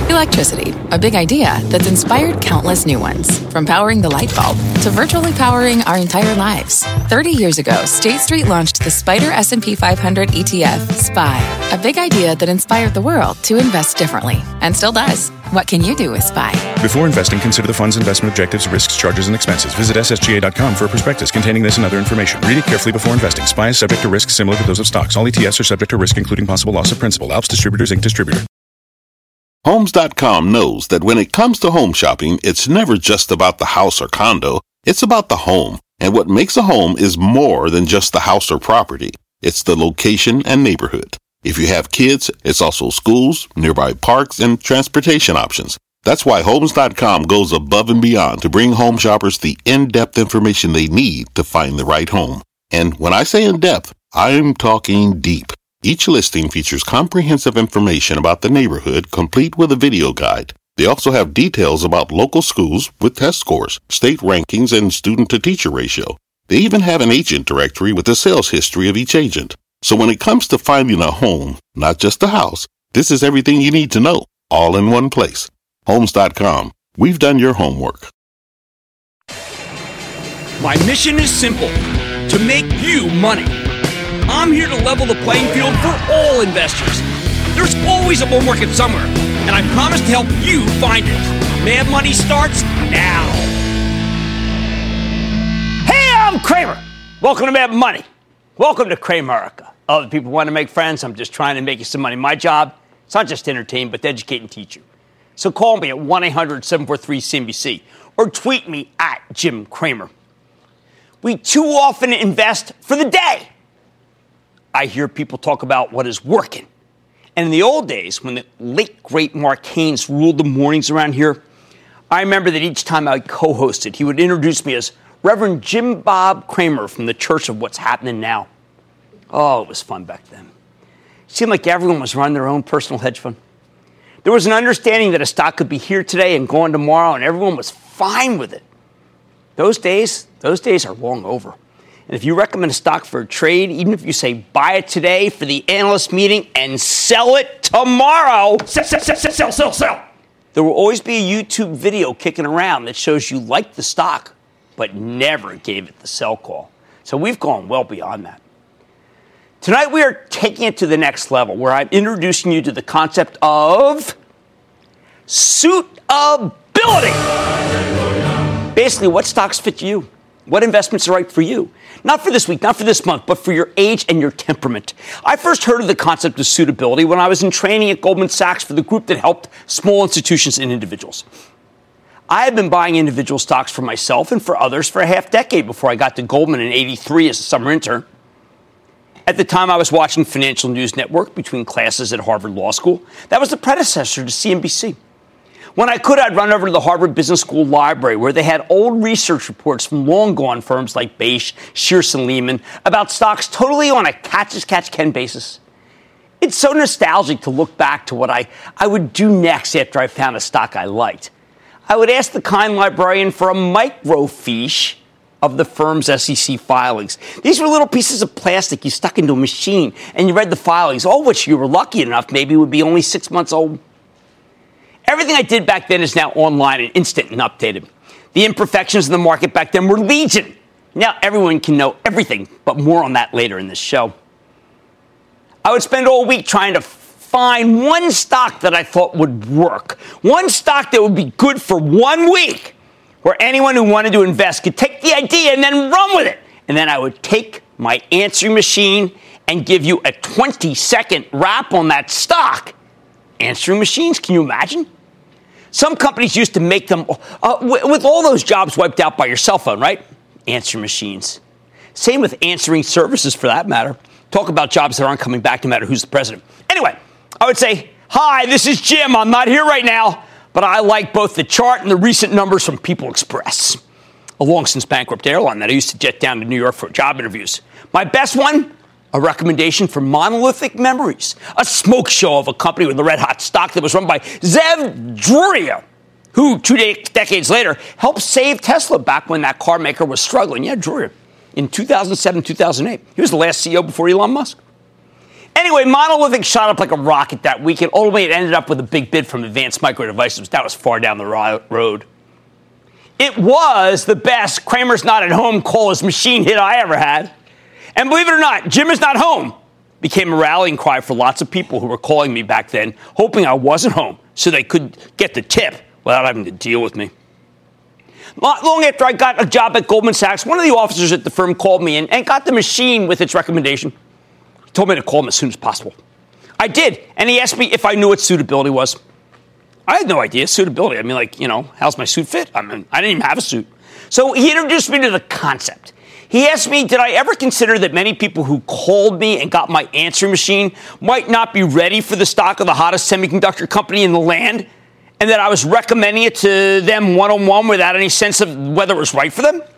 Electricity, a big idea that's inspired countless new ones. From powering the light bulb to virtually powering our entire lives. 30 years ago, State Street launched the SPDR S&P 500 ETF, SPY. A big idea that inspired the world to invest differently. And still does. What can you do with SPY? Before investing, consider the fund's investment objectives, risks, charges, and expenses. Visit ssga.com for a prospectus containing this and other information. Read it carefully before investing. SPY is subject to risks similar to those of stocks. All ETFs are subject to risk, including possible loss of principal. Alps Distributors, Inc. Distributor. Homes.com knows that when it comes to home shopping, it's never just about the house or condo. It's about the home. And what makes a home is more than just the house or property. It's the location and neighborhood. If you have kids, it's also schools, nearby parks, and transportation options. That's why Homes.com goes above and beyond to bring home shoppers the in-depth information they need to find the right home. And when I say in-depth, I'm talking deep. Each listing features comprehensive information about the neighborhood, complete with a video guide. They also have details about local schools with test scores, state rankings, and student-to-teacher ratio. They even have an agent directory with the sales history of each agent. So when it comes to finding a home, not just a house, this is everything you need to know, all in one place. Homes.com. We've done your homework. My mission is simple: to make you money. I'm here to level the playing field for all investors. There's always a bull market somewhere, and I promise to help you find it. Mad Money starts now. Hey, I'm Kramer. Welcome to Mad Money. Welcome to Kramerica. Other people want to make friends. I'm just trying to make you some money. My job, it's not just to entertain, but to educate and teach you. So call me at 1-800-743-CNBC or tweet me at Jim Cramer. We too often invest for the day. I hear people talk about what is working. And in the old days, when the late, great Mark Haynes ruled the mornings around here, I remember that each time I co-hosted, he would introduce me as Reverend Jim Bob Cramer from the Church of What's Happening Now. Oh, it was fun back then. It seemed like everyone was running their own personal hedge fund. There was an understanding that a stock could be here today and gone tomorrow, and everyone was fine with it. Those days are long over. And if you recommend a stock for a trade, even if you say buy it today for the analyst meeting and sell it tomorrow, sell. There will always be a YouTube video kicking around that shows you liked the stock, but never gave it the sell call. So we've gone well beyond that. Tonight we are taking it to the next level, where I'm introducing you to the concept of suitability. Basically, what stocks fit you? What investments are right for you? Not for this week, not for this month, but for your age and your temperament. I first heard of the concept of suitability when I was in training at Goldman Sachs for the group that helped small institutions and individuals. I had been buying individual stocks for myself and for others for a half decade before I got to Goldman in '83 as a summer intern. At the time, I was watching Financial News Network between classes at Harvard Law School. That was the predecessor to CNBC. When I could, I'd run over to the Harvard Business School library, where they had old research reports from long-gone firms like Bache, Shearson Lehman, about stocks totally on a catch-as-catch-can basis. It's so nostalgic to look back to what I would do next after I found a stock I liked. I would ask the kind librarian for a microfiche of the firm's SEC filings. These were little pieces of plastic you stuck into a machine, and you read the filings, all which you were lucky enough maybe would be only 6 months old. Everything I did back then is now online and instant and updated. The imperfections in the market back then were legion. Now everyone can know everything, but more on that later in this show. I would spend all week trying to find one stock that I thought would work. One stock that would be good for 1 week, where anyone who wanted to invest could take the idea and then run with it. And then I would take my answering machine and give you a 20-second wrap on that stock. Answering machines, can you imagine? Some companies used to make them with all those jobs wiped out by your cell phone, right? Answering machines. Same with answering services, for that matter. Talk about jobs that aren't coming back no matter who's the president. Anyway, I would say, hi, this is Jim. I'm not here right now, but I like both the chart and the recent numbers from People Express, a long-since bankrupt airline that I used to jet down to New York for job interviews. My best one? A recommendation for Monolithic Memories, a smoke show of a company with a red-hot stock that was run by Zeev Druria, who 2 decades later helped save Tesla back when that car maker was struggling. Yeah, Druria, in 2007, 2008. He was the last CEO before Elon Musk. Anyway, Monolithic shot up like a rocket that week, and ultimately it ended up with a big bid from Advanced Micro Devices. That was far down the road. It was the best Kramer's Not at Home call his machine hit I ever had. And believe it or not, Jim is not home became a rallying cry for lots of people who were calling me back then, hoping I wasn't home so they could get the tip without having to deal with me. Not long after I got a job at Goldman Sachs, one of the officers at the firm called me and got the machine with its recommendation. He told me to call him as soon as possible. I did, and he asked me if I knew what suitability was. I had no idea. Suitability. I mean, like, how's my suit fit? I didn't even have a suit. So he introduced me to the concept. He asked me, did I ever consider that many people who called me and got my answering machine might not be ready for the stock of the hottest semiconductor company in the land, and that I was recommending it to them one-on-one without any sense of whether it was right for them?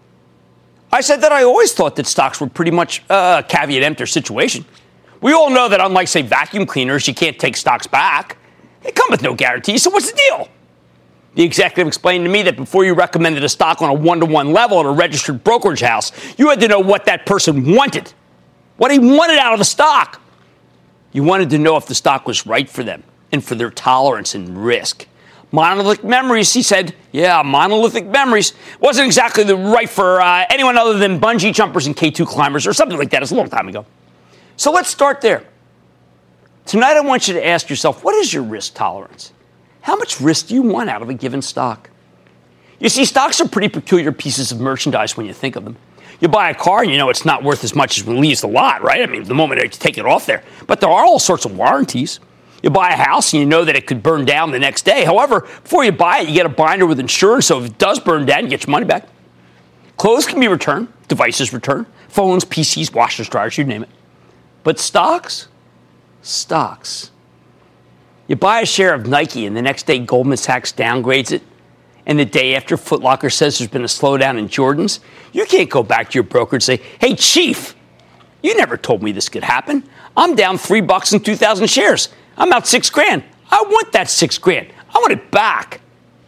I said that I always thought that stocks were pretty much a caveat emptor situation. We all know that unlike, say, vacuum cleaners, you can't take stocks back. They come with no guarantee, so what's the deal? The executive explained to me that before you recommended a stock on a one-to-one level at a registered brokerage house, you had to know what that person wanted, what he wanted out of the stock. You wanted to know if the stock was right for them and for their tolerance and risk. Monolithic Memories, he said, Monolithic Memories wasn't exactly the right for anyone other than bungee jumpers and K2 climbers or something like that. It's a long time ago. So let's start there. Tonight, I want you to ask yourself, what is your risk tolerance? How much risk do you want out of a given stock? You see, stocks are pretty peculiar pieces of merchandise when you think of them. You buy a car and you know it's not worth as much as when it leaves the lot, right? I mean, the moment you take it off there. But there are all sorts of warranties. You buy a house and you know that it could burn down the next day. However, before you buy it, you get a binder with insurance, so if it does burn down, you get your money back. Clothes can be returned, devices returned, phones, PCs, washers, dryers, you name it. But stocks. You buy a share of Nike and the next day Goldman Sachs downgrades it, and the day after Foot Locker says there's been a slowdown in Jordans, you can't go back to your broker and say, hey, Chief, you never told me this could happen. I'm down $3 in 2,000 shares. I'm out $6,000. I want that $6,000. I want it back.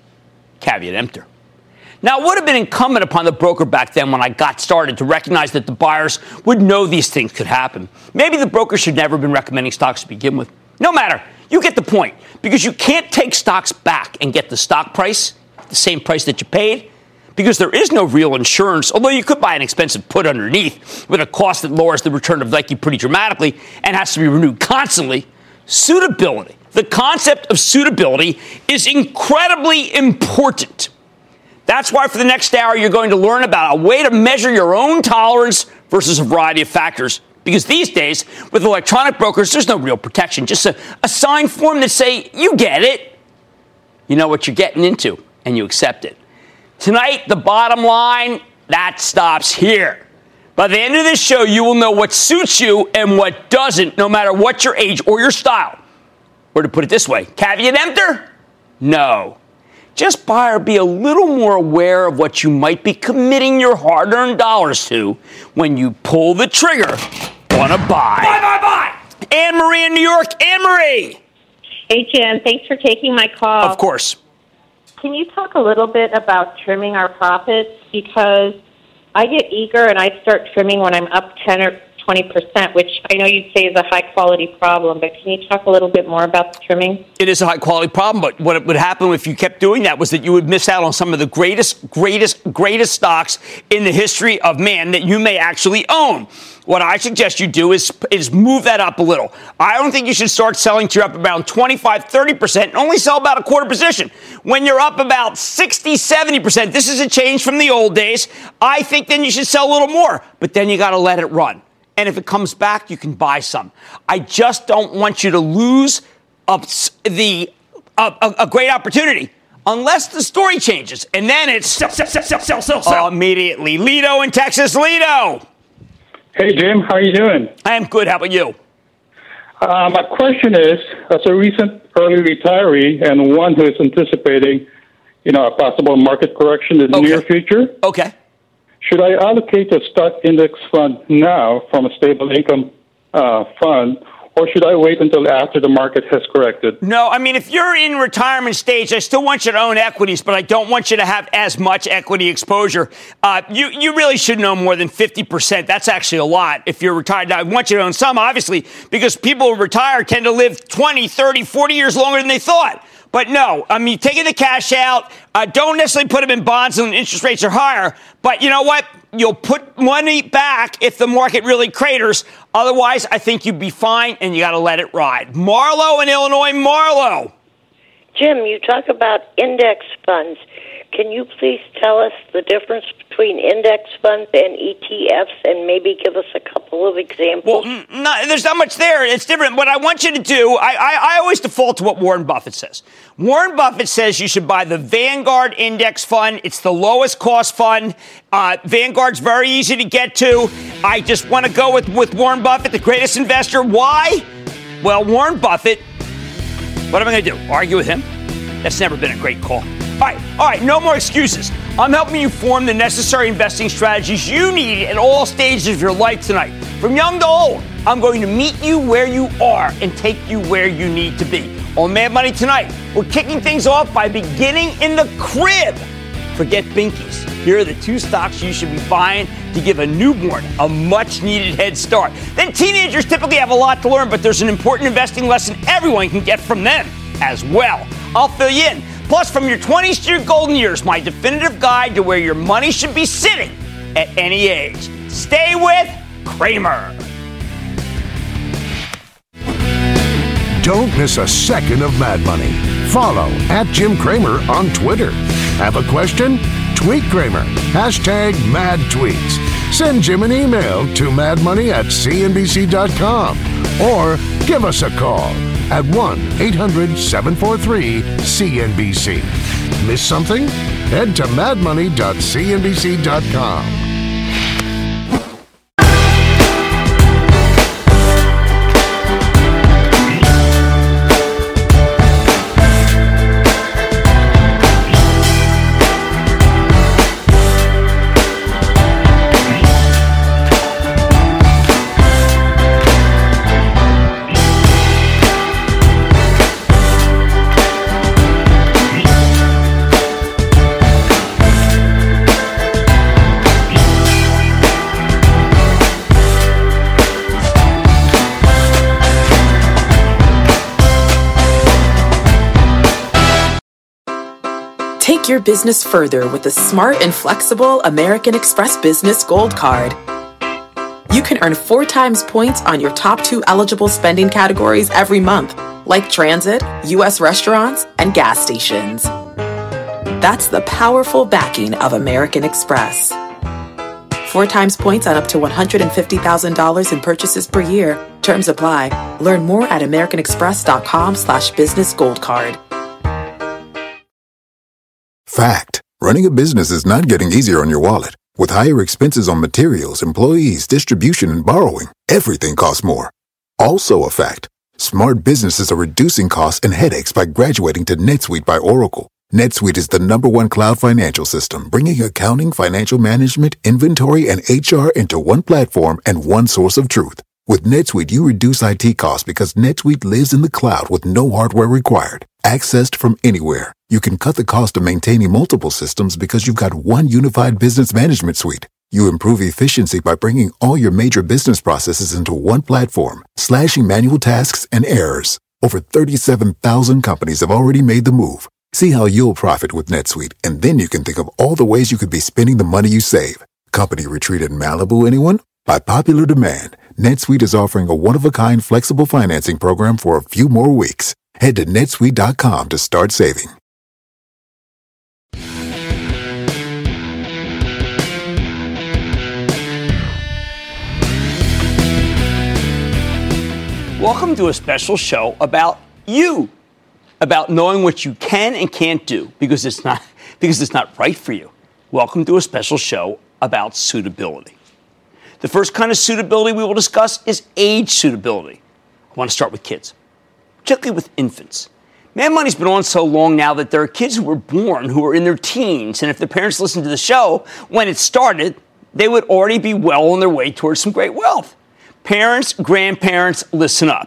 Caveat emptor. Now, it would have been incumbent upon the broker back then when I got started to recognize that the buyers would know these things could happen. Maybe the broker should never have been recommending stocks to begin with. No matter. You get the point. Because you can't take stocks back and get the stock price, the same price that you paid, because there is no real insurance, although you could buy an expensive put underneath with a cost that lowers the return of Nike pretty dramatically and has to be renewed constantly. Suitability. The concept of suitability is incredibly important. That's why for the next hour, you're going to learn about a way to measure your own tolerance versus a variety of factors. Because these days, with electronic brokers, there's no real protection. Just a signed form that say, you get it. You know what you're getting into, and you accept it. Tonight, the bottom line, that stops here. By the end of this show, you will know what suits you and what doesn't, no matter what your age or your style. Or to put it this way, caveat emptor? No. Just buy or be a little more aware of what you might be committing your hard-earned dollars to when you pull the trigger on a buy. Buy! Anne-Marie in New York. Anne-Marie. Hey, Jim. Thanks for taking my call. Of course. Can you talk a little bit about trimming our profits? Because I get eager and I start trimming when I'm up 10 or 20%, which I know you'd say is a high-quality problem, but can you talk a little bit more about the trimming? It is a high-quality problem, but what would happen if you kept doing that was that you would miss out on some of the greatest stocks in the history of man that you may actually own. What I suggest you do is move that up a little. I don't think you should start selling till you're up around 25, 30% and only sell about a quarter position. When you're up about 60, 70%, this is a change from the old days. I think then you should sell a little more, but then you got to let it run. And if it comes back, you can buy some. I just don't want you to lose a great opportunity unless the story changes. And then it's sell immediately. Lido in Texas. Lido. Hey, Jim. How are you doing? I am good. How about you? My question is, as a recent early retiree and one who is anticipating, a possible market correction in the near future. Okay. Should I allocate a stock index fund now from a stable income fund, or should I wait until after the market has corrected? No, I mean, if you're in retirement stage, I still want you to own equities, but I don't want you to have as much equity exposure. You really shouldn't own more than 50%. That's actually a lot if you're retired. Now, I want you to own some, obviously, because people who retire tend to live 20, 30, 40 years longer than they thought. But no, I mean, taking the cash out, don't necessarily put them in bonds when interest rates are higher. But you know what? You'll put money back if the market really craters. Otherwise, I think you'd be fine, and you got to let it ride. Marlo in Illinois. Marlo. Jim, you talk about index funds. Can you please tell us the difference between index funds and ETFs and maybe give us a couple of examples? Well, no, there's not much there. It's different. What I want you to do, I always default to what Warren Buffett says. Warren Buffett says you should buy the Vanguard Index Fund. It's the lowest cost fund. Vanguard's very easy to get to. I just want to go with Warren Buffett, the greatest investor. Why? Well, Warren Buffett, what am I going to do? Argue with him? That's never been a great call. All right, no more excuses. I'm helping you form the necessary investing strategies you need at all stages of your life tonight. From young to old, I'm going to meet you where you are and take you where you need to be. On Mad Money tonight, we're kicking things off by beginning in the crib. Forget binkies. Here are the two stocks you should be buying to give a newborn a much-needed head start. Then teenagers typically have a lot to learn, but there's an important investing lesson everyone can get from them as well. I'll fill you in. Plus, from your 20s to your golden years, my definitive guide to where your money should be sitting at any age. Stay with Cramer. Don't miss a second of Mad Money. Follow @Jim Cramer on Twitter. Have a question? Tweet Cramer. #MadTweets. Send Jim an email to madmoney@cnbc.com or give us a call at 1-800-743-CNBC. Miss something? Head to madmoney.cnbc.com. Take your business further with the smart and flexible American Express Business Gold Card. You can earn 4 times points on your top 2 eligible spending categories every month, like transit, U.S. restaurants, and gas stations. That's the powerful backing of American Express. 4 times points on up to $150,000 in purchases per year. Terms apply. Learn more at americanexpress.com/business gold card. Fact. Running a business is not getting easier on your wallet. With higher expenses on materials, employees, distribution, and borrowing, everything costs more. Also a fact. Smart businesses are reducing costs and headaches by graduating to NetSuite by Oracle. NetSuite is the #1 cloud financial system, bringing accounting, financial management, inventory, and HR into one platform and one source of truth. With NetSuite, you reduce IT costs because NetSuite lives in the cloud with no hardware required. Accessed from anywhere, you can cut the cost of maintaining multiple systems because you've got one unified business management suite. You improve efficiency by bringing all your major business processes into one platform, slashing manual tasks and errors. Over 37,000 companies have already made the move. See how you'll profit with NetSuite, and then you can think of all the ways you could be spending the money you save. Company retreat in Malibu, anyone? By popular demand, NetSuite is offering a one-of-a-kind flexible financing program for a few more weeks. Head to netsuite.com to start saving. Welcome to a special show about you, about knowing what you can and can't do because it's not right for you. Welcome to a special show about suitability. The first kind of suitability we will discuss is age suitability. I want to start with kids, particularly with infants. Mad Money's been on so long now that there are kids who were born who are in their teens, and if the parents listened to the show when it started, they would already be well on their way towards some great wealth. Parents, grandparents, listen up.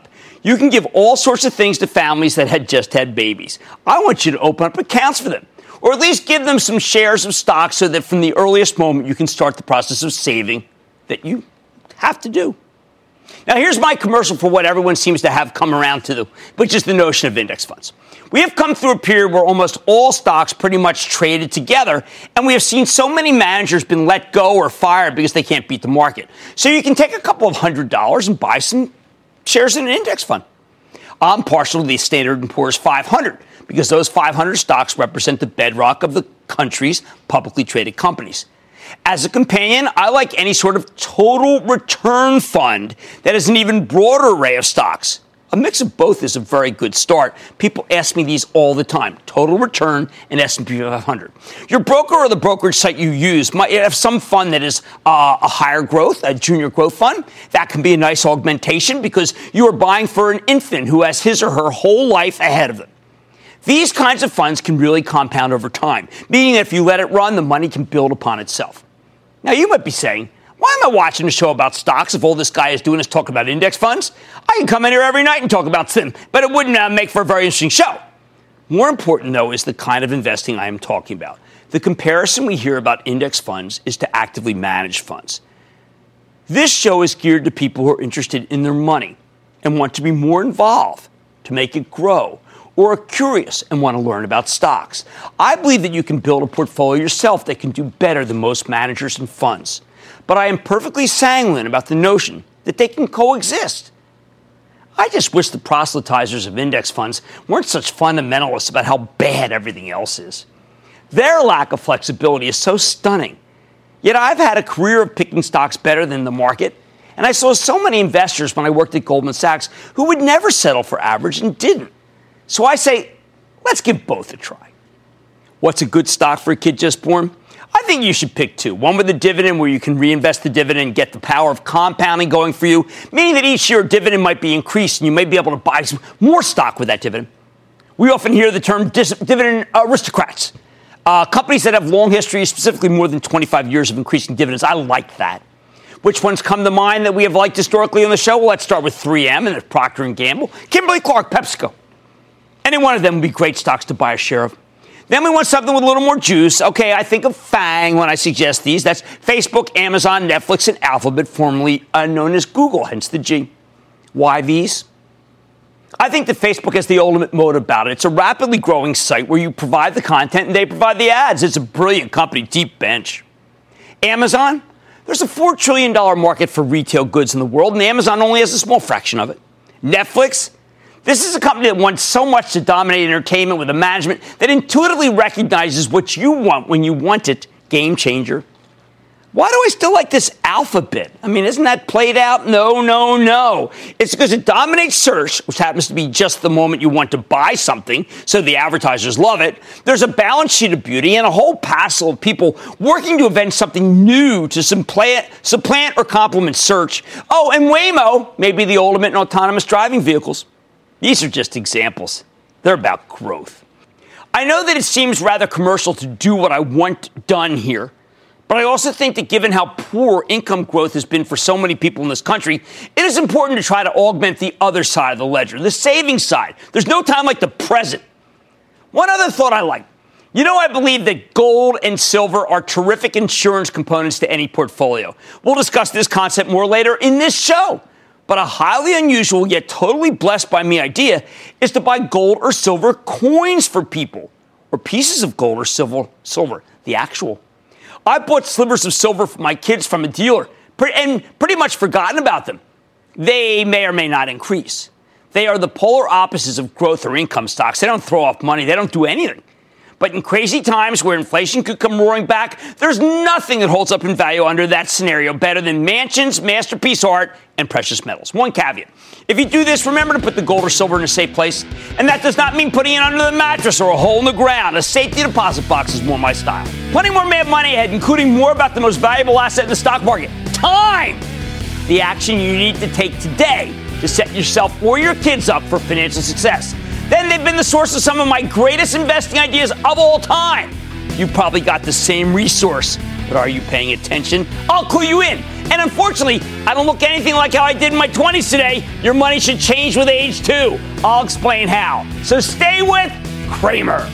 You can give all sorts of things to families that had just had babies. I want you to open up accounts for them, or at least give them some shares of stock so that from the earliest moment you can start the process of saving that you have to do. Now, here's my commercial for what everyone seems to have come around to, which is the notion of index funds. We have come through a period where almost all stocks pretty much traded together, and we have seen so many managers been let go or fired because they can't beat the market. So you can take a couple of $100 and buy some shares in an index fund. I'm partial to the Standard & Poor's 500 because those 500 stocks represent the bedrock of the country's publicly traded companies. As a companion, I like any sort of total return fund that has an even broader array of stocks. A mix of both is a very good start. People ask me these all the time. Total return and S&P 500. Your broker or the brokerage site you use might have some fund that is a higher growth, a junior growth fund. That can be a nice augmentation because you are buying for an infant who has his or her whole life ahead of them. These kinds of funds can really compound over time, meaning that if you let it run, the money can build upon itself. Now, you might be saying, why am I watching a show about stocks if all this guy is doing is talking about index funds? I can come in here every night and talk about them, but it wouldn't make for a very interesting show. More important, though, is the kind of investing I am talking about. The comparison we hear about index funds is to actively managed funds. This show is geared to people who are interested in their money and want to be more involved to make it grow, or are curious and want to learn about stocks. I believe that you can build a portfolio yourself that can do better than most managers and funds. But I am perfectly sanguine about the notion that they can coexist. I just wish the proselytizers of index funds weren't such fundamentalists about how bad everything else is. Their lack of flexibility is so stunning. Yet I've had a career of picking stocks better than the market, and I saw so many investors when I worked at Goldman Sachs who would never settle for average and didn't. So I say, let's give both a try. What's a good stock for a kid just born? I think you should pick two. One with a dividend where you can reinvest the dividend and get the power of compounding going for you, meaning that each year a dividend might be increased and you may be able to buy some more stock with that dividend. We often hear the term dividend aristocrats. Companies that have long histories, specifically more than 25 years of increasing dividends. I like that. Which ones come to mind that we have liked historically on the show? Well, let's start with 3M and Procter & Gamble, Kimberly-Clark, PepsiCo. Any one of them would be great stocks to buy a share of. Then we want something with a little more juice. Okay, I think of FANG when I suggest these. That's Facebook, Amazon, Netflix, and Alphabet, formerly known as Google, hence the G. Why these? I think that Facebook has the ultimate mode about it. It's a rapidly growing site where you provide the content and they provide the ads. It's a brilliant company, deep bench. Amazon? There's a $4 trillion market for retail goods in the world, and Amazon only has a small fraction of it. Netflix? This is a company that wants so much to dominate entertainment with a management that intuitively recognizes what you want when you want it. Game changer. Why do I still like this Alphabet? I mean, isn't that played out? No. It's because it dominates search, which happens to be just the moment you want to buy something, so the advertisers love it. There's a balance sheet of beauty and a whole passel of people working to invent something new to supplant or complement search. Oh, and Waymo may be the ultimate in autonomous driving vehicles. These are just examples. They're about growth. I know that it seems rather commercial to do what I want done here, but I also think that given how poor income growth has been for so many people in this country, it is important to try to augment the other side of the ledger, the savings side. There's no time like the present. One other thought I like. You know, I believe that gold and silver are terrific insurance components to any portfolio. We'll discuss this concept more later in this show. But a highly unusual yet totally blessed by me idea is to buy gold or silver coins for people, or pieces of gold or silver, the actual. I bought slivers of silver for my kids from a dealer and pretty much forgotten about them. They may or may not increase. They are the polar opposites of growth or income stocks. They don't throw off money. They don't do anything. But in crazy times where inflation could come roaring back, there's nothing that holds up in value under that scenario better than mansions, masterpiece art, and precious metals. One caveat. If you do this, remember to put the gold or silver in a safe place. And that does not mean putting it under the mattress or a hole in the ground. A safety deposit box is more my style. Plenty more Mad Money ahead, including more about the most valuable asset in the stock market. Time! The action you need to take today to set yourself or your kids up for financial success. Then they've been the source of some of my greatest investing ideas of all time. You probably got the same resource, but are you paying attention? I'll clue you in And unfortunately, I don't look anything like how I did in my 20s today. Your money should change with age, too. I'll explain how. So stay with Cramer.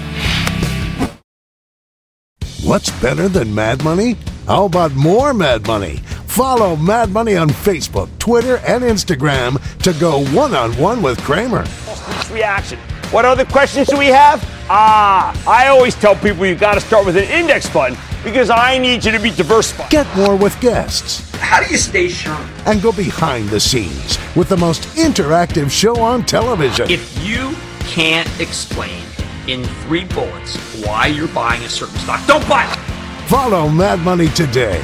What's better than Mad Money? How about more Mad Money? Follow Mad Money on Facebook, Twitter, and Instagram to go one-on-one with Cramer. Reaction. What other questions do we have? I always tell people you got to start with an index fund because I need you to be diversified. Get more with guests. How do you stay sharp? And go behind the scenes with the most interactive show on television. If you can't explain in 3 bullets why you're buying a certain stock, don't buy it. Follow Mad Money today.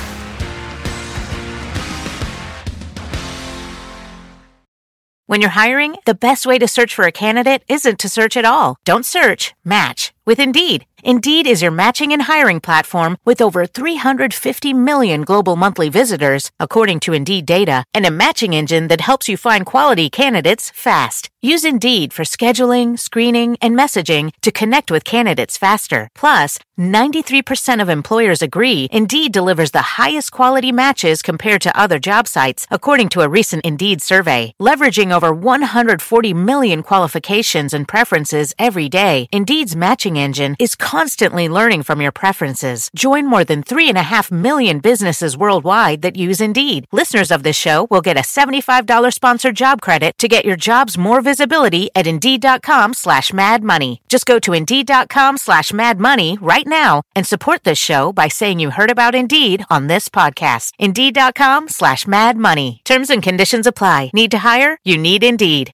When you're hiring, the best way to search for a candidate isn't to search at all. Don't search, match with Indeed. Indeed is your matching and hiring platform with over 350 million global monthly visitors, according to Indeed data, and a matching engine that helps you find quality candidates fast. Use Indeed for scheduling, screening, and messaging to connect with candidates faster. Plus, 93% of employers agree Indeed delivers the highest quality matches compared to other job sites, according to a recent Indeed survey. Leveraging over 140 million qualifications and preferences every day, Indeed's matching engine is constantly learning from your preferences. Join more than 3.5 million businesses worldwide that use Indeed. Listeners of this show will get a $75 sponsored job credit to get your jobs more visibility at Indeed.com/madmoney. Just go to Indeed.com/madmoney right now and support this show by saying you heard about Indeed on this podcast. Indeed.com/madmoney. Terms and conditions apply. Need to hire? You need Indeed.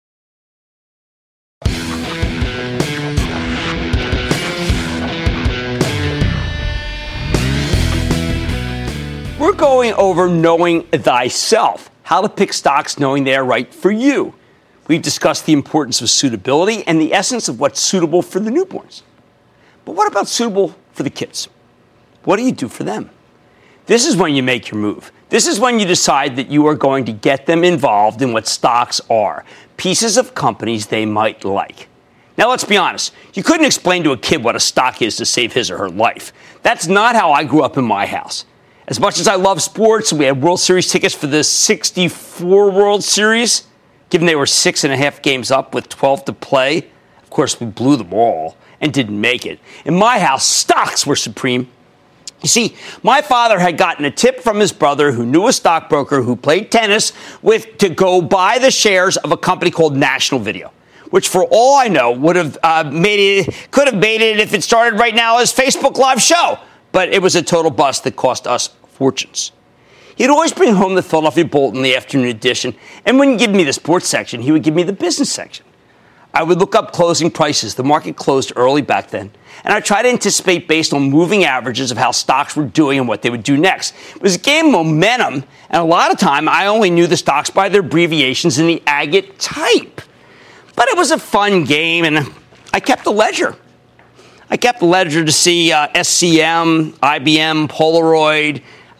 We're going over knowing thyself, how to pick stocks knowing they are right for you. We've discussed the importance of suitability and the essence of what's suitable for the newborns. But what about suitable for the kids? What do you do for them? This is when you make your move. This is when you decide that you are going to get them involved in what stocks are, pieces of companies they might like. Now, let's be honest. You couldn't explain to a kid what a stock is to save his or her life. That's not how I grew up in my house. As much as I love sports, we had World Series tickets for the 64 World Series, given they were 6.5 games up with 12 to play. Of course, we blew them all and didn't make it. In my house, stocks were supreme. You see, my father had gotten a tip from his brother who knew a stockbroker who played tennis to go buy the shares of a company called National Video, which for all I know could have made it if it started right now as Facebook Live show. But it was a total bust that cost us fortunes. He'd always bring home the Philadelphia Bulletin, the afternoon edition, and wouldn't give me the sports section. He would give me the business section. I would look up closing prices. The market closed early back then. And I'd try to anticipate based on moving averages of how stocks were doing and what they would do next. It was a game of momentum, and a lot of time I only knew the stocks by their abbreviations in the agate type. But it was a fun game, and I kept a ledger. I kept the ledger to see SCM, IBM, Polaroid,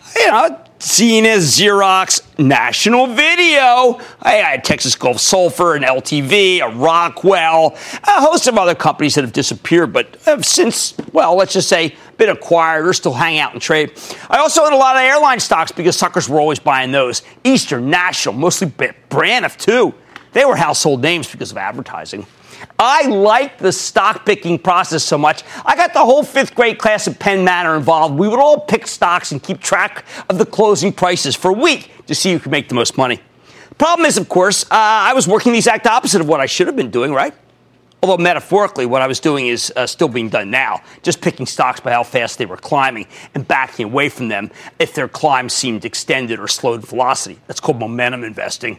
Zenith, Xerox, National Video. I had Texas Gulf Sulfur, an LTV, a Rockwell, a host of other companies that have disappeared, but have since, let's just say, been acquired or still hang out and trade. I also had a lot of airline stocks because suckers were always buying those. Eastern, National, mostly Braniff, too. They were household names because of advertising. I liked the stock picking process so much, I got the whole 5th grade class at Penn Manor involved. We would all pick stocks and keep track of the closing prices for a week to see who could make the most money. The problem is, of course, I was working the exact opposite of what I should have been doing, right? Although metaphorically, what I was doing is still being done now, just picking stocks by how fast they were climbing and backing away from them if their climb seemed extended or slowed velocity. That's called momentum investing.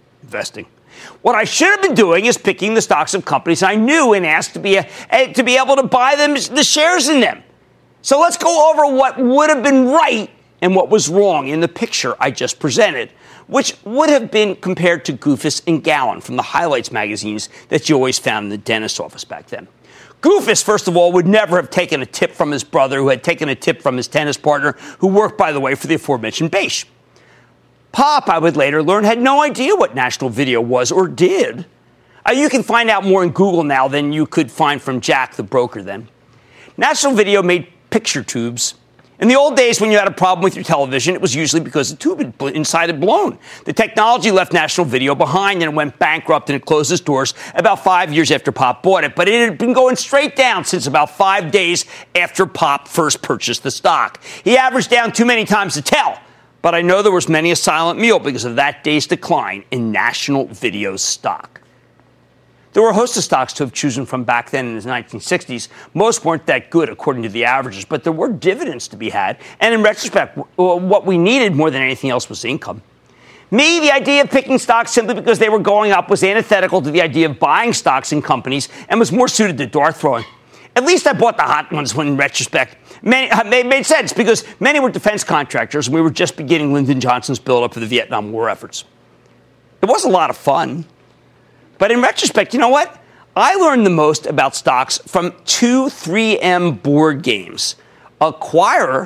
What I should have been doing is picking the stocks of companies I knew and asked to be able to buy them, the shares in them. So let's go over what would have been right and what was wrong in the picture I just presented, which would have been compared to Goofus and Gowan from the Highlights magazines that you always found in the dentist's office back then. Goofus, first of all, would never have taken a tip from his brother, who had taken a tip from his tennis partner, who worked, by the way, for the aforementioned Beige. Pop, I would later learn, had no idea what National Video was or did. You can find out more in Google now than you could find from Jack, the broker then. National Video made picture tubes In the old days, when you had a problem with your television, it was usually because the tube inside had blown. The technology left National Video behind, and it went bankrupt, and it closed its doors about 5 years after Pop bought it. But it had been going straight down since about 5 days after Pop first purchased the stock. He averaged down too many times to tell, but I know there was many a silent meal because of that day's decline in National Video's stock. There were a host of stocks to have chosen from back then in the 1960s. Most weren't that good, according to the averages, but there were dividends to be had. And in retrospect, what we needed more than anything else was income. Me, the idea of picking stocks simply because they were going up was antithetical to the idea of buying stocks in companies and was more suited to dart throwing. At least I bought the hot ones when, in retrospect, made sense because many were defense contractors, and we were just beginning Lyndon Johnson's build-up for the Vietnam War efforts. It was a lot of fun. But in retrospect, you know what? I learned the most about stocks from 2 3M board games, Acquire,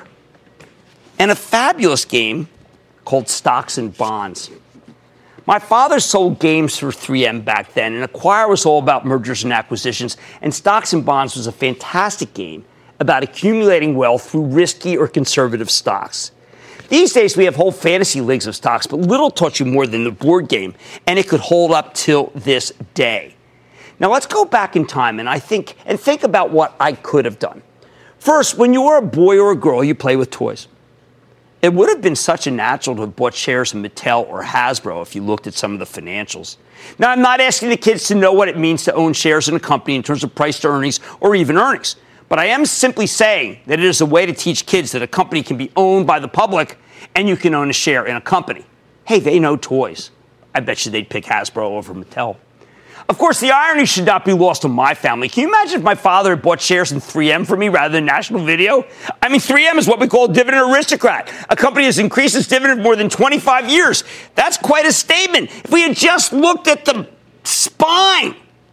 and a fabulous game called Stocks and Bonds. My father sold games for 3M back then, and Acquire was all about mergers and acquisitions, and Stocks and Bonds was a fantastic game about accumulating wealth through risky or conservative stocks. These days, we have whole fantasy leagues of stocks, but little taught you more than the board game, and it could hold up till this day. Now, let's go back in time and think about what I could have done. First, when you were a boy or a girl, you play with toys. It would have been such a natural to have bought shares in Mattel or Hasbro if you looked at some of the financials. Now, I'm not asking the kids to know what it means to own shares in a company in terms of price to earnings or even earnings. But I am simply saying that it is a way to teach kids that a company can be owned by the public and you can own a share in a company. Hey, they know toys. I bet you they'd pick Hasbro over Mattel. Of course, the irony should not be lost on my family. Can you imagine if my father had bought shares in 3M for me rather than National Video? I mean, 3M is what we call a dividend aristocrat. A company that's increased its dividend for more than 25 years. That's quite a statement. If we had just looked at the spine.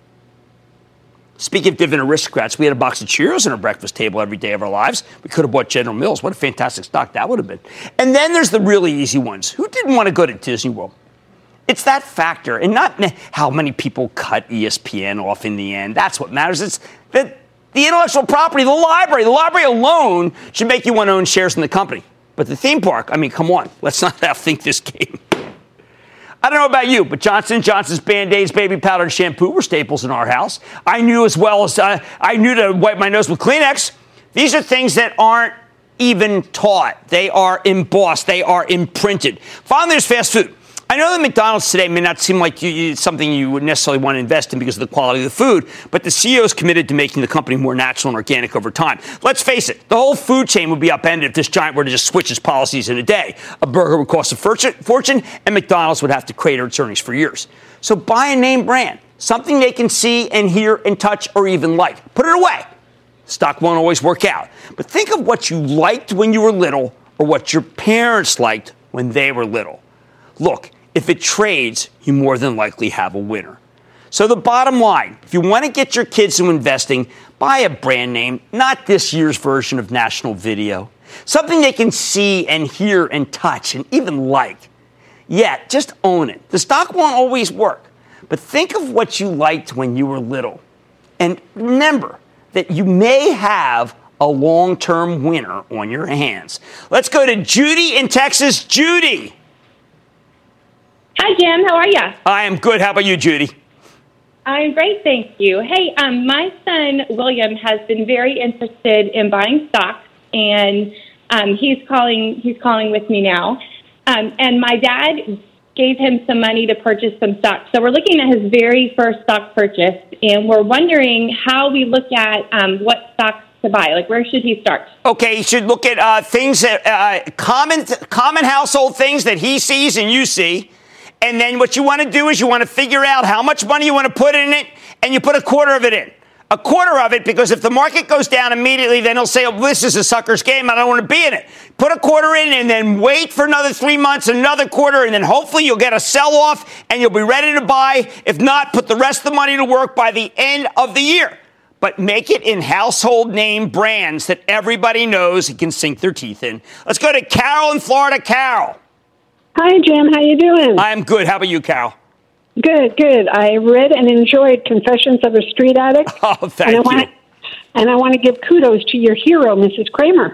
Speaking of dividend aristocrats, we had a box of Cheerios on our breakfast table every day of our lives. We could have bought General Mills. What a fantastic stock that would have been. And then there's the really easy ones. Who didn't want to go to Disney World? It's that factor, and not how many people cut ESPN off in the end. That's what matters. It's the intellectual property, the library. The library alone should make you want to own shares in the company. But the theme park, I mean, come on. Let's not outthink this game. I don't know about you, but Johnson & Johnson's Band-Aids, baby powder, and shampoo were staples in our house. I knew as well as I knew to wipe my nose with Kleenex. These are things that aren't even taught. They are embossed. They are imprinted. Finally, there's fast food. I know that McDonald's today may not seem like something you would necessarily want to invest in because of the quality of the food, but the CEO is committed to making the company more natural and organic over time. Let's face it, the whole food chain would be upended if this giant were to just switch its policies in a day. A burger would cost a fortune, and McDonald's would have to crater its earnings for years. So buy a name brand, something they can see and hear and touch or even like. Put it away. Stock won't always work out. But think of what you liked when you were little or what your parents liked when they were little. Look, if it trades, you more than likely have a winner. So the bottom line, if you want to get your kids into investing, buy a brand name, not this year's version of National Video. Something they can see and hear and touch and even like. Yeah, just own it. The stock won't always work, but think of what you liked when you were little. And remember that you may have a long-term winner on your hands. Let's go to Judy in Texas. Judy. Hi, Jim. How are you? I am good. How about you, Judy? I'm great, thank you. Hey, my son, William, has been very interested in buying stocks, and he's calling with me now. And my dad gave him some money to purchase some stocks. So we're looking at his very first stock purchase, and we're wondering how we look at what stocks to buy. Like, where should he start? Okay, he should look at things that common household things that he sees and you see. And then what you want to do is you want to figure out how much money you want to put in it, and you put a quarter of it in. A quarter of it, because if the market goes down immediately, then he'll say, oh, this is a sucker's game, I don't want to be in it. Put a quarter in and then wait for another 3 months, another quarter, and then hopefully you'll get a sell-off and you'll be ready to buy. If not, put the rest of the money to work by the end of the year. But make it in household name brands that everybody knows and can sink their teeth in. Let's go to Carol in Florida. Carol. Hi, Jim. How you doing? I'm good. How about you, Carol? Good. I read and enjoyed Confessions of a Street Addict. Oh, thank you. And I want to give kudos to your hero, Mrs. Kramer.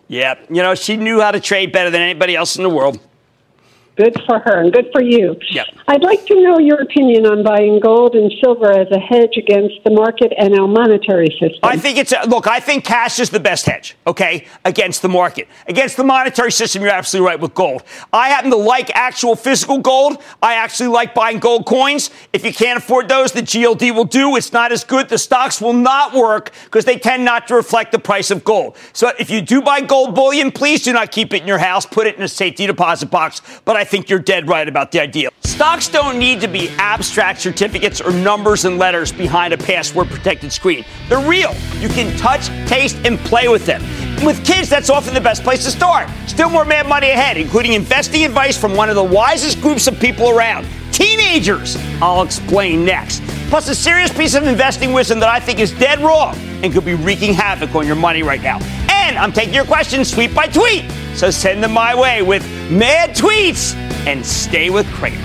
Yeah, she knew how to trade better than anybody else in the world. Good for her and good for you. Yep. I'd like to know your opinion on buying gold and silver as a hedge against the market and our monetary system. I think I think cash is the best hedge, okay, against the market. Against the monetary system, you're absolutely right with gold. I happen to like actual physical gold. I actually like buying gold coins. If you can't afford those, the GLD will do. It's not as good. The stocks will not work because they tend not to reflect the price of gold. So if you do buy gold bullion, please do not keep it in your house. Put it in a safety deposit box. But I think you're dead right about the idea. Stocks don't need to be abstract certificates or numbers and letters behind a password-protected screen. They're real. You can touch, taste, and play with them. With kids, that's often the best place to start. Still more Mad Money ahead, including investing advice from one of the wisest groups of people around, teenagers. I'll explain next. Plus, a serious piece of investing wisdom that I think is dead wrong and could be wreaking havoc on your money right now. And I'm taking your questions tweet by tweet. So send them my way with Mad Tweets and stay with Cramer.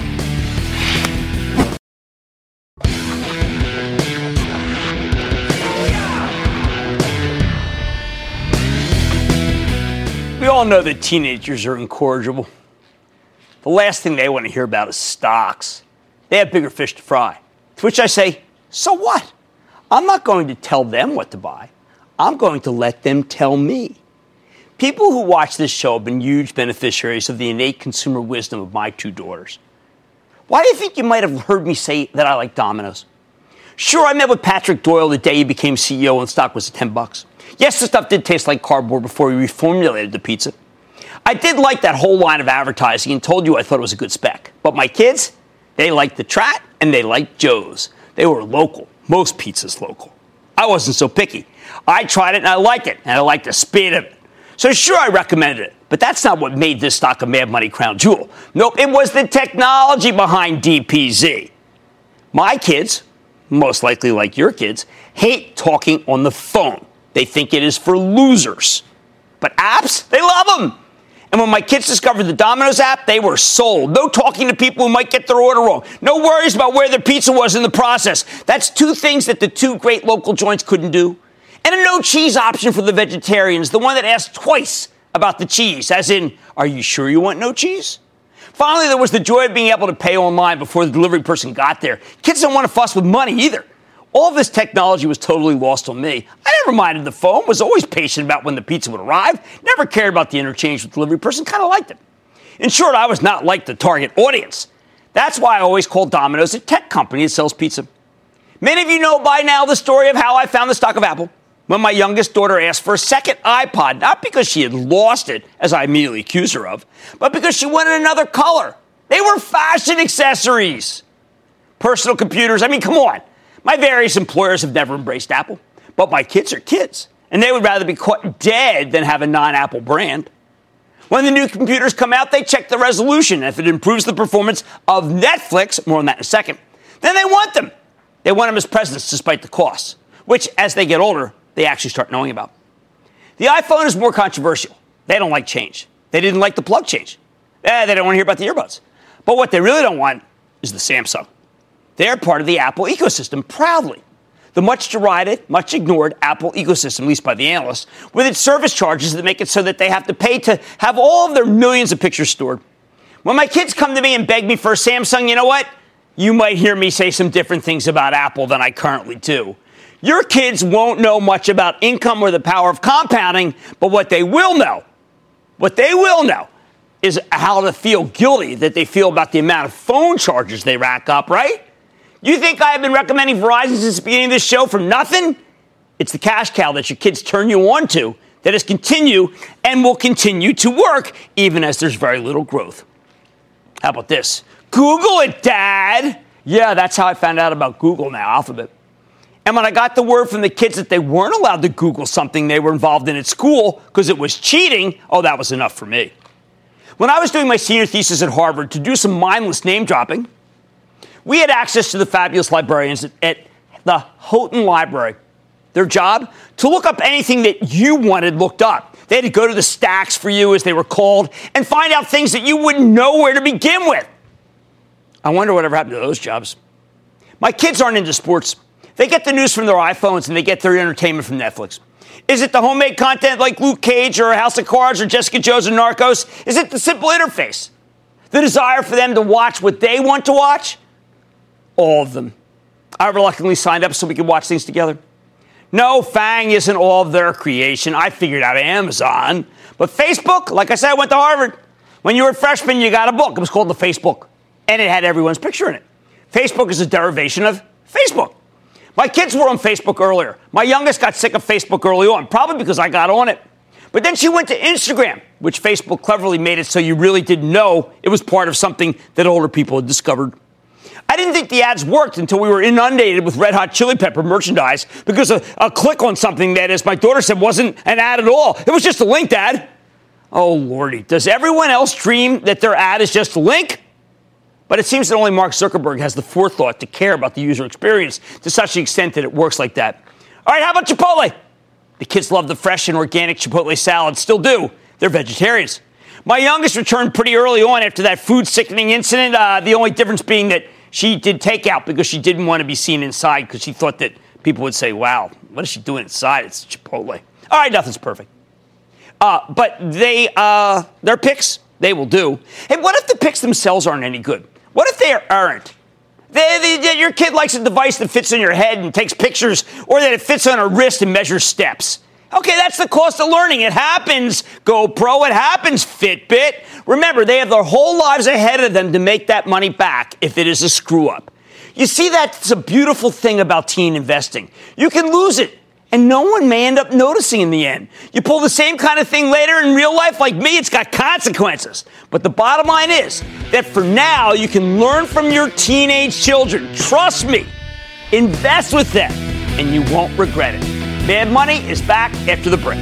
We all know that teenagers are incorrigible. The last thing they want to hear about is stocks. They have bigger fish to fry. To which I say, so what? I'm not going to tell them what to buy. I'm going to let them tell me. People who watch this show have been huge beneficiaries of the innate consumer wisdom of my two daughters. Why do you think you might have heard me say that I like Domino's? Sure, I met with Patrick Doyle the day he became CEO and stock was at $10. Yes, the stuff did taste like cardboard before we reformulated the pizza. I did like that whole line of advertising and told you I thought it was a good spec. But my kids, they liked the Trat and they liked Joe's. They were local. Most pizza's local. I wasn't so picky. I tried it and I liked it, and I liked the speed of it. So sure, I recommended it, but that's not what made this stock a Mad Money crown jewel. Nope, it was the technology behind DPZ. My kids, most likely like your kids, hate talking on the phone. They think it is for losers. But apps, they love them. And when my kids discovered the Domino's app, they were sold. No talking to people who might get their order wrong. No worries about where their pizza was in the process. That's two things that the two great local joints couldn't do. And a no cheese option for the vegetarians, the one that asked twice about the cheese, as in, are you sure you want no cheese? Finally, there was the joy of being able to pay online before the delivery person got there. Kids don't want to fuss with money either. All of this technology was totally lost on me. I never minded the phone, was always patient about when the pizza would arrive, never cared about the interchange with the delivery person, kind of liked it. In short, I was not like the target audience. That's why I always call Domino's a tech company that sells pizza. Many of you know by now the story of how I found the stock of Apple. When my youngest daughter asked for a second iPod, not because she had lost it, as I immediately accused her of, but because she wanted another color. They were fashion accessories. Personal computers, I mean, come on. My various employers have never embraced Apple, but my kids are kids, and they would rather be caught dead than have a non-Apple brand. When the new computers come out, they check the resolution. If it improves the performance of Netflix, more on that in a second, then they want them. They want them as presents despite the costs, which, as they get older, they actually start knowing about. The iPhone is more controversial. They don't like change. They didn't like the plug change. They don't want to hear about the earbuds. But what they really don't want is the Samsung. They're part of the Apple ecosystem proudly. The much derided, much ignored Apple ecosystem, at least by the analysts, with its service charges that make it so that they have to pay to have all of their millions of pictures stored. When my kids come to me and beg me for a Samsung, you know what? You might hear me say some different things about Apple than I currently do. Your kids won't know much about income or the power of compounding, but what they will know is how to feel guilty that they feel about the amount of phone charges they rack up, right? You think I have been recommending Verizon since the beginning of this show for nothing? It's the cash cow that your kids turn you on to that has continued and will continue to work even as there's very little growth. How about this? Google it, Dad. Yeah, that's how I found out about Google now, Alphabet. And when I got the word from the kids that they weren't allowed to Google something they were involved in at school because it was cheating, oh, that was enough for me. When I was doing my senior thesis at Harvard to do some mindless name dropping, we had access to the fabulous librarians at the Houghton Library. Their job? To look up anything that you wanted looked up. They had to go to the stacks for you, as they were called, and find out things that you wouldn't know where to begin with. I wonder whatever happened to those jobs. My kids aren't into sports. They get the news from their iPhones and they get their entertainment from Netflix. Is it the homemade content like Luke Cage or House of Cards or Jessica Jones or Narcos? Is it the simple interface? The desire for them to watch what they want to watch? All of them. I reluctantly signed up so we could watch things together. No, FANG isn't all of their creation. I figured out Amazon. But Facebook, like I said, I went to Harvard. When you were a freshman, you got a book. It was called The Facebook. And it had everyone's picture in it. Facebook is a derivation of Facebook. My kids were on Facebook earlier. My youngest got sick of Facebook early on, probably because I got on it. But then she went to Instagram, which Facebook cleverly made it so you really didn't know it was part of something that older people had discovered. I didn't think the ads worked until we were inundated with Red Hot Chili Pepper merchandise because a click on something that, as my daughter said, wasn't an ad at all. It was just a linked ad. Oh, Lordy. Does everyone else dream that their ad is just a link? But it seems that only Mark Zuckerberg has the forethought to care about the user experience to such an extent that it works like that. All right, how about Chipotle? The kids love the fresh and organic Chipotle salad. Still do. They're vegetarians. My youngest returned pretty early on after that food sickening incident. The only difference being that she did takeout because she didn't want to be seen inside because she thought that people would say, wow, what is she doing inside? It's Chipotle. All right, nothing's perfect. But their picks, they will do. Hey, what if the picks themselves aren't any good? What if they aren't? Your kid likes a device that fits in your head and takes pictures, or that it fits on a wrist and measures steps. Okay, that's the cost of learning. It happens, GoPro. It happens, Fitbit. Remember, they have their whole lives ahead of them to make that money back if it is a screw-up. You see, that's a beautiful thing about teen investing. You can lose it, and no one may end up noticing in the end. You pull the same kind of thing later in real life like me, it's got consequences. But the bottom line is that for now, you can learn from your teenage children. Trust me. Invest with them, and you won't regret it. Mad Money is back after the break.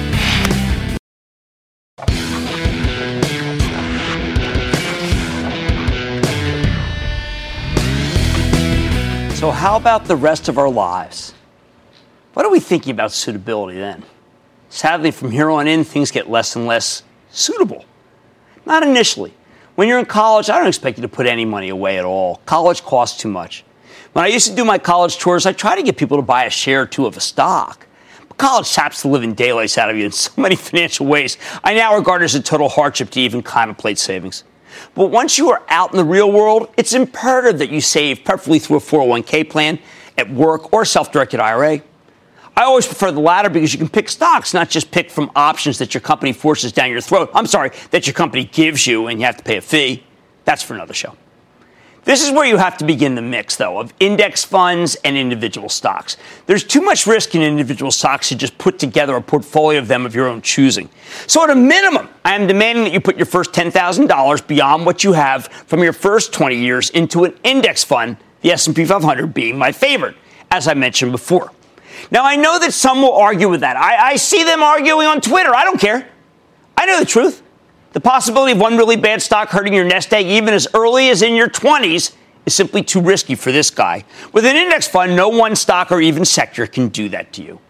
So how about the rest of our lives? What are we thinking about suitability then? Sadly, from here on in, things get less and less suitable. Not initially. When you're in college, I don't expect you to put any money away at all. College costs too much. When I used to do my college tours, I try to get people to buy a share or two of a stock. But college saps the living daylights out of you in so many financial ways. I now regard it as a total hardship to even contemplate savings. But once you are out in the real world, it's imperative that you save, preferably through a 401k plan, at work, or a self-directed IRA. I always prefer the latter because you can pick stocks, not just pick from options that your company forces down your throat. That your company gives you and you have to pay a fee. That's for another show. This is where you have to begin the mix, though, of index funds and individual stocks. There's too much risk in individual stocks to just put together a portfolio of them of your own choosing. So at a minimum, I am demanding that you put your first $10,000 beyond what you have from your first 20 years into an index fund, the S&P 500 being my favorite, as I mentioned before. Now, I know that some will argue with that. I see them arguing on Twitter. I don't care. I know the truth. The possibility of one really bad stock hurting your nest egg even as early as in your 20s is simply too risky for this guy. With an index fund, no one stock or even sector can do that to you.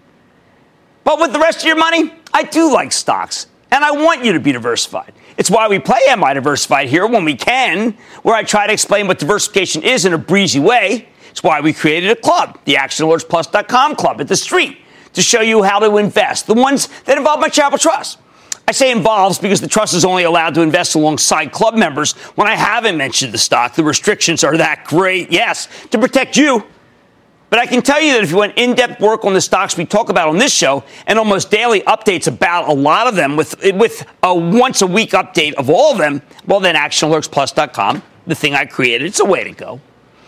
But with the rest of your money, I do like stocks, and I want you to be diversified. It's why we play Am I Diversified here when we can, where I try to explain what diversification is in a breezy way. It's why we created a club, the ActionAlertsPlus.com club at the street, to show you how to invest, the ones that involve my charitable trust. I say involves because the trust is only allowed to invest alongside club members when I haven't mentioned the stock. The restrictions are that great, yes, to protect you. But I can tell you that if you want in-depth work on the stocks we talk about on this show and almost daily updates about a lot of them with a once-a-week update of all of them, well, then ActionAlertsPlus.com, the thing I created, it's a way to go.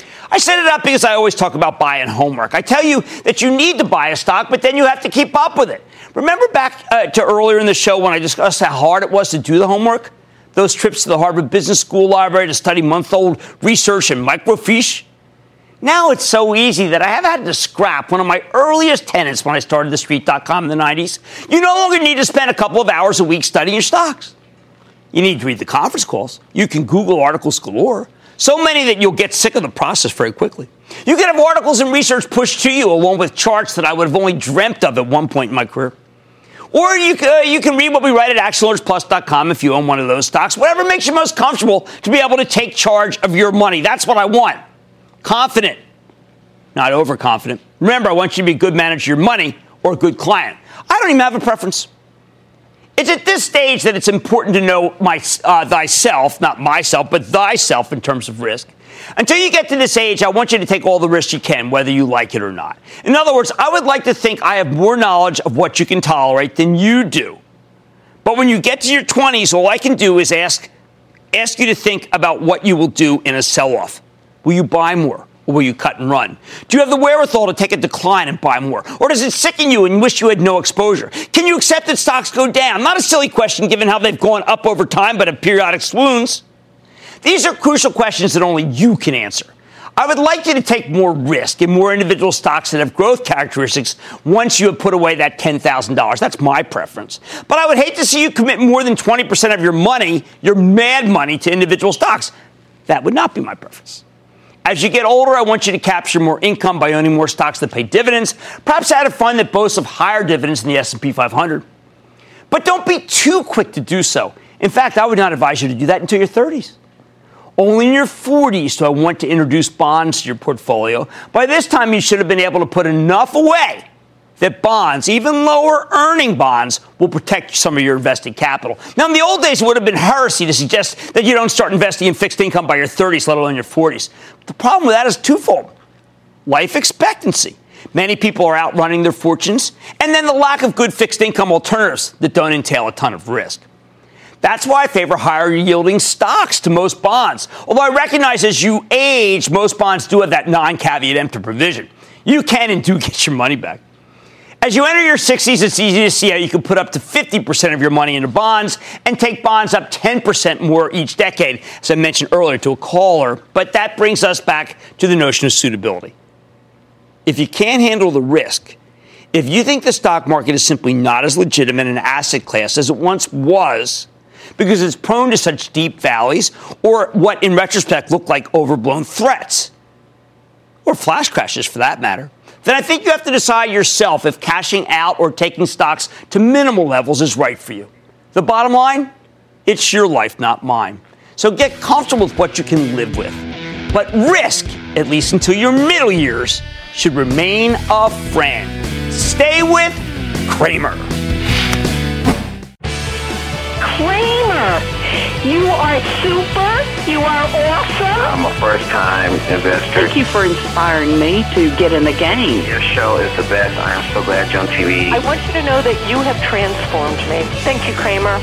I set it up because I always talk about buying homework. I tell you that you need to buy a stock, but then you have to keep up with it. Remember back to earlier in the show when I discussed how hard it was to do the homework? Those trips to the Harvard Business School library to study month-old research and microfiche? Now it's so easy that I have had to scrap one of my earliest tenets when I started TheStreet.com in the 90s. You no longer need to spend a couple of hours a week studying your stocks. You need to read the conference calls. You can Google articles galore. So many that you'll get sick of the process very quickly. You can have articles and research pushed to you along with charts that I would have only dreamt of at one point in my career. Or you can read what we write at ActionAlertsPlus.com if you own one of those stocks. Whatever makes you most comfortable to be able to take charge of your money. That's what I want. Confident, not overconfident. Remember, I want you to be a good manager of your money or a good client. I don't even have a preference. It's at this stage that it's important to know thyself, not myself, but thyself in terms of risk. Until you get to this age, I want you to take all the risks you can, whether you like it or not. In other words, I would like to think I have more knowledge of what you can tolerate than you do. But when you get to your 20s, all I can do is ask you to think about what you will do in a sell-off. Will you buy more, or will you cut and run? Do you have the wherewithal to take a decline and buy more? Or does it sicken you and you wish you had no exposure? Can you accept that stocks go down? Not a silly question given how they've gone up over time, but have periodic swoons. These are crucial questions that only you can answer. I would like you to take more risk in more individual stocks that have growth characteristics once you have put away that $10,000. That's my preference. But I would hate to see you commit more than 20% of your money, your mad money, to individual stocks. That would not be my preference. As you get older, I want you to capture more income by owning more stocks that pay dividends, perhaps add a fund that boasts of higher dividends than the S&P 500. But don't be too quick to do so. In fact, I would not advise you to do that until your 30s. Only in your 40s do I want to introduce bonds to your portfolio. By this time, you should have been able to put enough away that bonds, even lower earning bonds, will protect some of your invested capital. Now, in the old days, it would have been heresy to suggest that you don't start investing in fixed income by your 30s, let alone your 40s. The problem with that is twofold. Life expectancy. Many people are outrunning their fortunes, and then the lack of good fixed income alternatives that don't entail a ton of risk. That's why I favor higher yielding stocks to most bonds. Although I recognize as you age, most bonds do have that non-caveat emptor provision. You can and do get your money back. As you enter your 60s, it's easy to see how you can put up to 50% of your money into bonds and take bonds up 10% more each decade, as I mentioned earlier to a caller. But that brings us back to the notion of suitability. If you can't handle the risk, if you think the stock market is simply not as legitimate an asset class as it once was, because it's prone to such deep valleys, or what in retrospect look like overblown threats, or flash crashes for that matter, then I think you have to decide yourself if cashing out or taking stocks to minimal levels is right for you. The bottom line, it's your life, not mine. So get comfortable with what you can live with. But risk, at least until your middle years, should remain a friend. Stay with Cramer. Cramer, you are super. You are awesome. I'm a first-time investor. Thank you for inspiring me to get in the game. Your show is the best. I am so glad you're on TV. I want you to know that you have transformed me. Thank you, Cramer.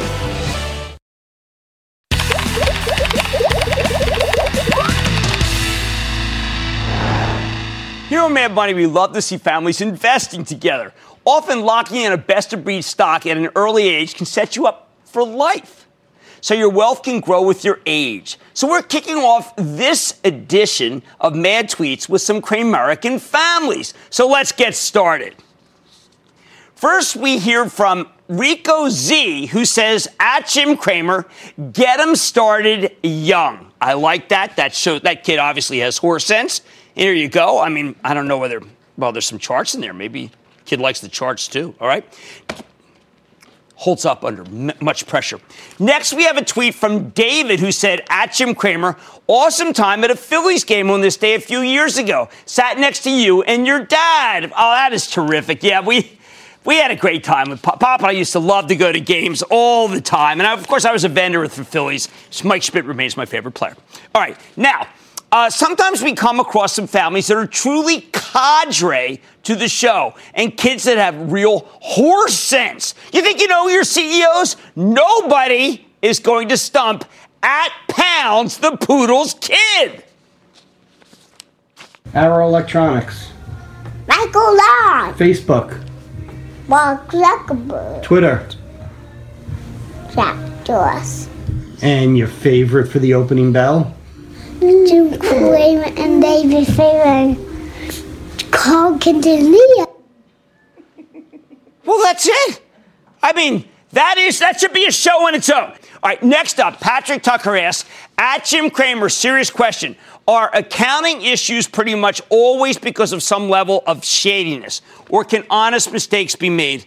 Here on Mad Money, we love to see families investing together. Often locking in a best-of-breed stock at an early age can set you up for life, so your wealth can grow with your age. So we're kicking off this edition of Mad Tweets with some Cramerican families. So let's get started. First, we hear from Rico Z, who says, at Jim Cramer, get him started young. I like that. That kid obviously has horse sense. Here you go. I mean, I don't know whether, well, there's some charts in there. Maybe kid likes the charts too. All right. Holds up under much pressure. Next, we have a tweet from David who said, at Jim Cramer, awesome time at a Phillies game on this day a few years ago. Sat next to you and your dad. Oh, that is terrific. Yeah, we had a great time with Pop. Pop and I used to love to go to games all the time. And of course, I was a vendor with the Phillies. Mike Schmidt remains my favorite player. All right. Now, sometimes we come across some families that are truly cadre to the show and kids that have real horse sense. You think you know your CEOs? Nobody is going to stump at Pounds the Poodle's kid. Arrow Electronics. Michael Long. Facebook. Mark Zuckerberg. Twitter. Jack Dorsey. And your favorite for the opening bell? Jim Cramer and David Fairbanks. Carl Quintanilla. Well, that's it. I mean, that should be a show on its own. All right, next up, Patrick Tucker asks, at Jim Cramer, serious question. Are accounting issues pretty much always because of some level of shadiness? Or can honest mistakes be made?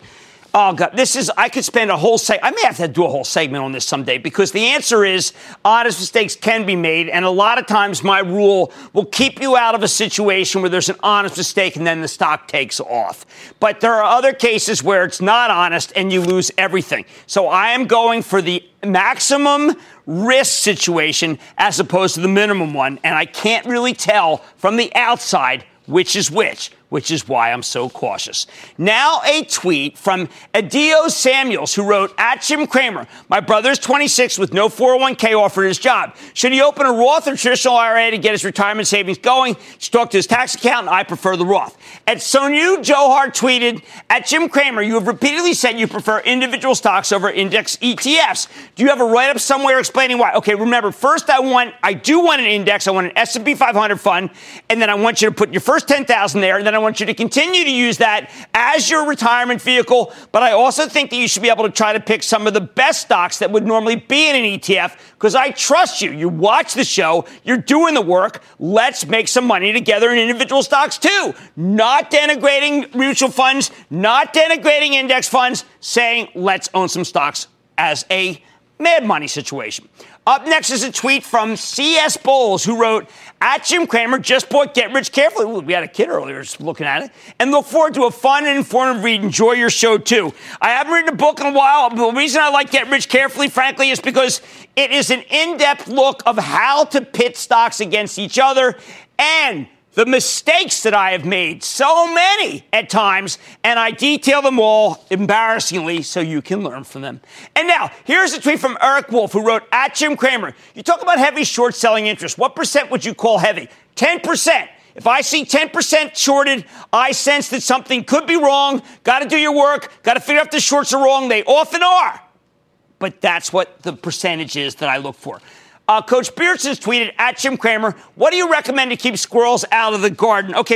Oh, God, I could spend a whole I may have to do a whole segment on this someday, because the answer is honest mistakes can be made. And a lot of times my rule will keep you out of a situation where there's an honest mistake and then the stock takes off. But there are other cases where it's not honest and you lose everything. So I am going for the maximum risk situation as opposed to the minimum one. And I can't really tell from the outside which is which is why I'm so cautious. Now a tweet from Adio Samuels, who wrote, at Jim Cramer, my brother's 26 with no 401k offered his job. Should he open a Roth or traditional IRA to get his retirement savings going? Just talk to his tax accountant. I prefer the Roth. At Sonyu Johar tweeted, at Jim Cramer, you have repeatedly said you prefer individual stocks over index ETFs. Do you have a write-up somewhere explaining why? Okay, remember, first I do want an index. I want an S&P 500 fund, and then I want you to put your first $10,000 there, and then I want you to continue to use that as your retirement vehicle. But I also think that you should be able to try to pick some of the best stocks that would normally be in an ETF, because I trust you. You watch the show. You're doing the work. Let's make some money together in individual stocks, too. Not denigrating mutual funds, not denigrating index funds, saying let's own some stocks as a Mad Money situation. Up next is a tweet from C.S. Bowles, who wrote, at Jim Cramer, just bought Get Rich Carefully. Ooh, we had a kid earlier just looking at it. And look forward to a fun and informative read. Enjoy your show, too. I haven't written a book in a while. The reason I like Get Rich Carefully, frankly, is because it is an in-depth look of how to pit stocks against each other and the mistakes that I have made, so many at times, and I detail them all embarrassingly so you can learn from them. And now, here's a tweet from Eric Wolf, who wrote, at Jim Cramer, you talk about heavy short selling interest. What percent would you call heavy? 10%. If I see 10% shorted, I sense that something could be wrong. Got to do your work. Got to figure out if the shorts are wrong. They often are. But that's what the percentage is that I look for. Coach Beards has tweeted, at Jim Cramer, what do you recommend to keep squirrels out of the garden? Okay,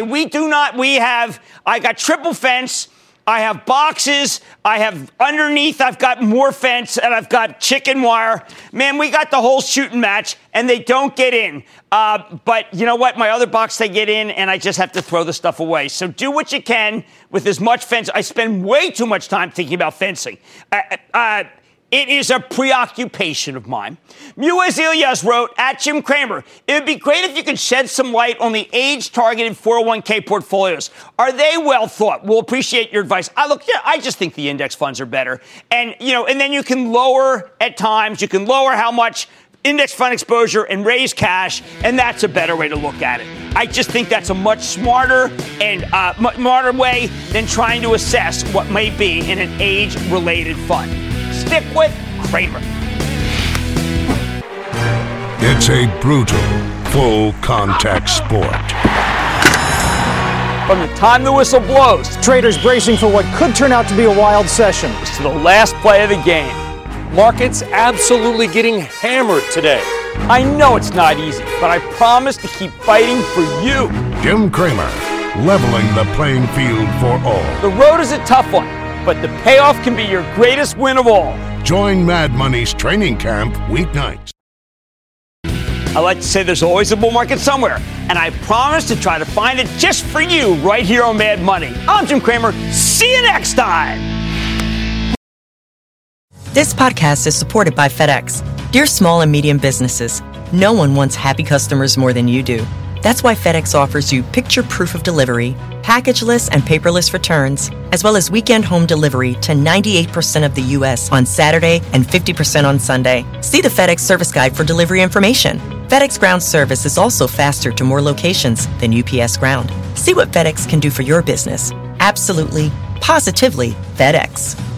I got triple fence. I have boxes. I have underneath, I've got more fence, and I've got chicken wire. Man, we got the whole shooting match, and they don't get in. But you know what? My other box, they get in, and I just have to throw the stuff away. So do what you can with as much fence. I spend way too much time thinking about fencing. It is a preoccupation of mine. Muez Ilyas wrote, at Jim Cramer, it would be great if you could shed some light on the age-targeted 401k portfolios. Are they well thought? We'll appreciate your advice. I just think the index funds are better. And then you can lower at times, you can lower how much index fund exposure and raise cash, and that's a better way to look at it. I just think that's a much smarter and smarter way than trying to assess what may be in an age-related fund. Stick with Cramer. It's a brutal, full-contact sport. From the time the whistle blows, traders bracing for what could turn out to be a wild session, to the last play of the game. Markets absolutely getting hammered today. I know it's not easy, but I promise to keep fighting for you. Jim Cramer, leveling the playing field for all. The road is a tough one, but the payoff can be your greatest win of all. Join Mad Money's training camp weeknights. I like to say there's always a bull market somewhere, and I promise to try to find it just for you right here on Mad Money. I'm Jim Cramer. See you next time. This podcast is supported by FedEx. Dear small and medium businesses, no one wants happy customers more than you do. That's why FedEx offers you picture proof of delivery, packageless and paperless returns, as well as weekend home delivery to 98% of the U.S. on Saturday and 50% on Sunday. See the FedEx service guide for delivery information. FedEx Ground service is also faster to more locations than UPS Ground. See what FedEx can do for your business. Absolutely, positively FedEx.